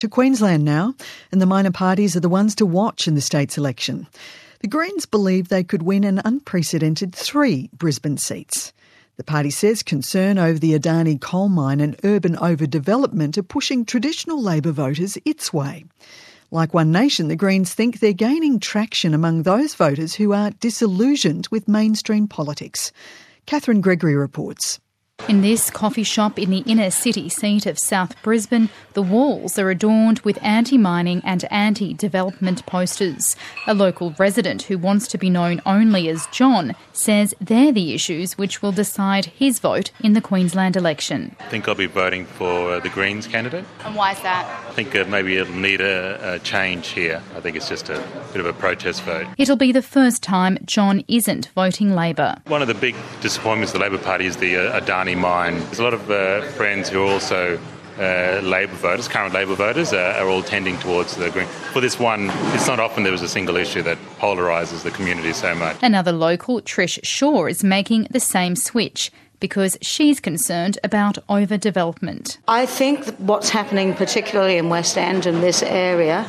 To Queensland now, and the minor parties are the ones to watch in the state's election. The Greens believe they could win an unprecedented 3 Brisbane seats. The party says concern over the Adani coal mine and urban overdevelopment are pushing traditional Labor voters its way. Like One Nation, the Greens think they're gaining traction among those voters who are disillusioned with mainstream politics. Catherine Gregory reports. In this coffee shop in the inner city seat of South Brisbane, the walls are adorned with anti-mining and anti-development posters. A local resident who wants to be known only as John says they're the issues which will decide his vote in the Queensland election. I think I'll be voting for the Greens candidate. And why is that? I think maybe it'll need a change here. I think it's just a bit of a protest vote. It'll be the first time John isn't voting Labor. One of the big disappointments of the Labor Party is the Adani mine. There's a lot of friends who are also Labor voters, current Labor voters, are all tending towards the Green. For this one, it's not often there was a single issue that polarises the community so much. Another local, Trish Shaw, is making the same switch because she's concerned about overdevelopment. I think what's happening, particularly in West End and this area,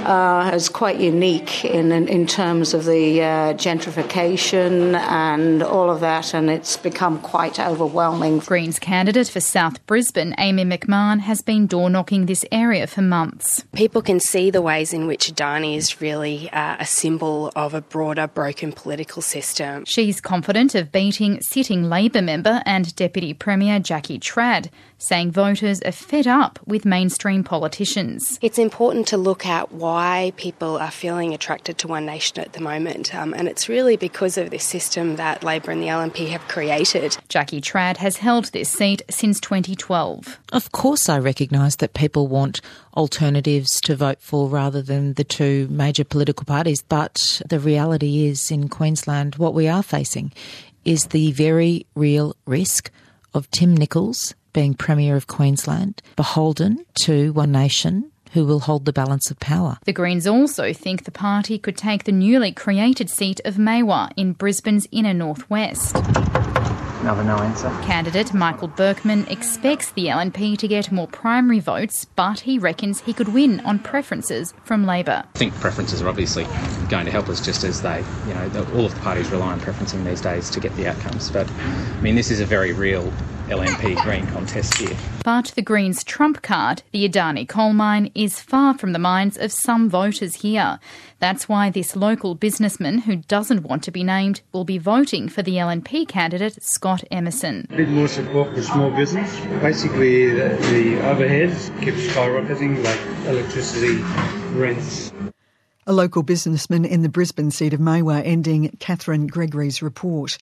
is quite unique in terms of the gentrification and all of that, and it's become quite overwhelming. Greens candidate for South Brisbane, Amy McMahon, has been door-knocking this area for months. People can see the ways in which Adani is really a symbol of a broader, broken political system. She's confident of beating sitting Labor member and Deputy Premier Jackie Trad, saying voters are fed up with mainstream politicians. It's important to look at why people are feeling attracted to One Nation at the moment, and it's really because of this system that Labor and the LNP have created. Jackie Trad has held this seat since 2012. Of course I recognise that people want alternatives to vote for rather than the 2 major political parties, but the reality is in Queensland what we are facing is the very real risk of Tim Nicholls being Premier of Queensland, beholden to One Nation, who will hold the balance of power. The Greens also think the party could take the newly created seat of Maiwar in Brisbane's inner northwest. Another no answer. Candidate Michael Berkman expects the LNP to get more primary votes, but he reckons he could win on preferences from Labor. I think preferences are obviously going to help us, just as all of the parties rely on preferencing these days to get the outcomes. But, this is a very real LNP Green contest here. But the Greens' trump card, the Adani coal mine, is far from the minds of some voters here. That's why this local businessman, who doesn't want to be named, will be voting for the LNP candidate, Scott Emerson. A bit more support for small business. Basically, the overheads keep skyrocketing, like electricity, rents. A local businessman in the Brisbane seat of Maiwar ending Catherine Gregory's report.